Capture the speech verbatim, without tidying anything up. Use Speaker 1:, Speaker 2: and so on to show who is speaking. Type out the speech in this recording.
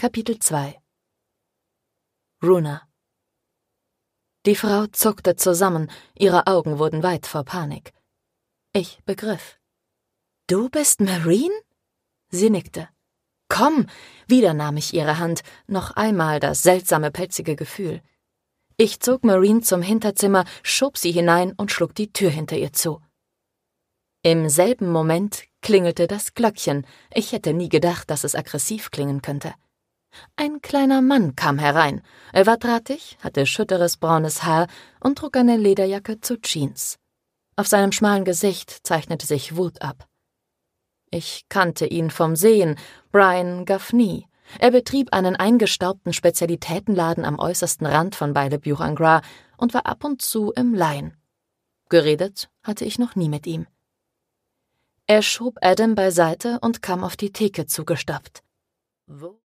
Speaker 1: Kapitel zwei. Runa. Die Frau zuckte zusammen, ihre Augen wurden weit vor Panik. Ich begriff. »Du bist Marine?« Sie nickte. »Komm!« Wieder nahm ich ihre Hand, noch einmal das seltsame, pelzige Gefühl. Ich zog Marine zum Hinterzimmer, schob sie hinein und schlug die Tür hinter ihr zu. Im selben Moment klingelte das Glöckchen. Ich hätte nie gedacht, dass es aggressiv klingen könnte. Ein kleiner Mann kam herein. Er war drahtig, hatte schütteres braunes Haar und trug eine Lederjacke zu Jeans. Auf seinem schmalen Gesicht zeichnete sich Wut ab. Ich kannte ihn vom Sehen, Brian Gaffney. Er betrieb einen eingestaubten Spezialitätenladen am äußersten Rand von Bailey-Buch-en-Gras und war ab und zu im Line. Geredet hatte ich noch nie mit ihm. Er schob Adam beiseite und kam auf die Theke zugestapft. »Wo